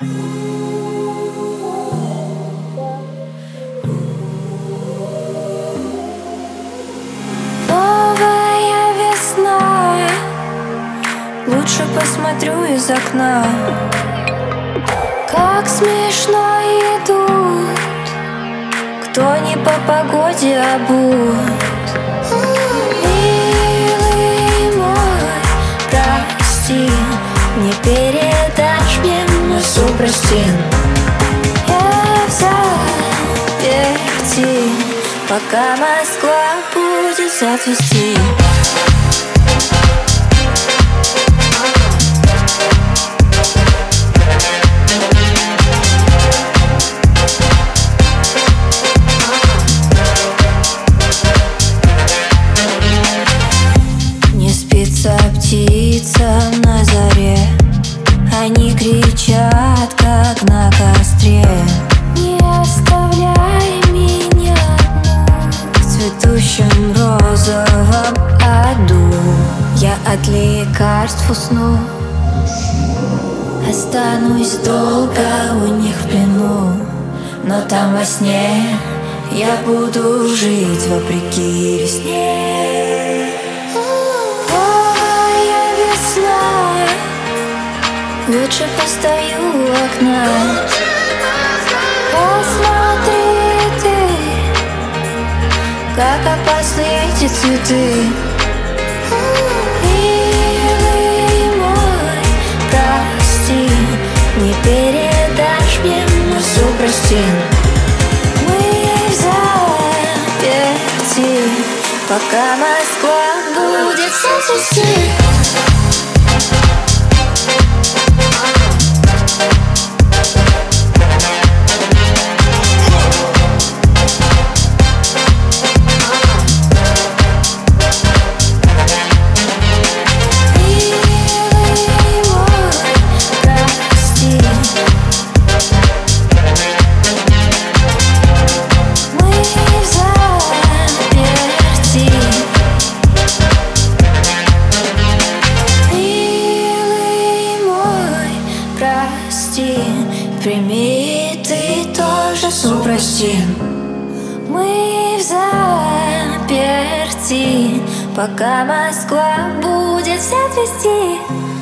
Новая весна, лучше посмотрю из окна. Как смешно идут, кто не по погоде обут. Милый мой, прости, не передашь мне мой супростин. Я заперти, пока Москва будет зацвести. Птицам на заре, они кричат, как на костре. Не оставляй меня одну в цветущем розовом аду. Я от лекарств усну, останусь долго у них в плену. Но там во сне я буду жить вопреки весне. Лучше постою у окна. Посмотри ты, как опасны эти цветы. Милый мой, прости, не передашь мне мой супростин. Мы заперти, пока Москва будет зацвести. Прими ты тоже супростин. Мы в заперти, пока Москва будет вся цвести.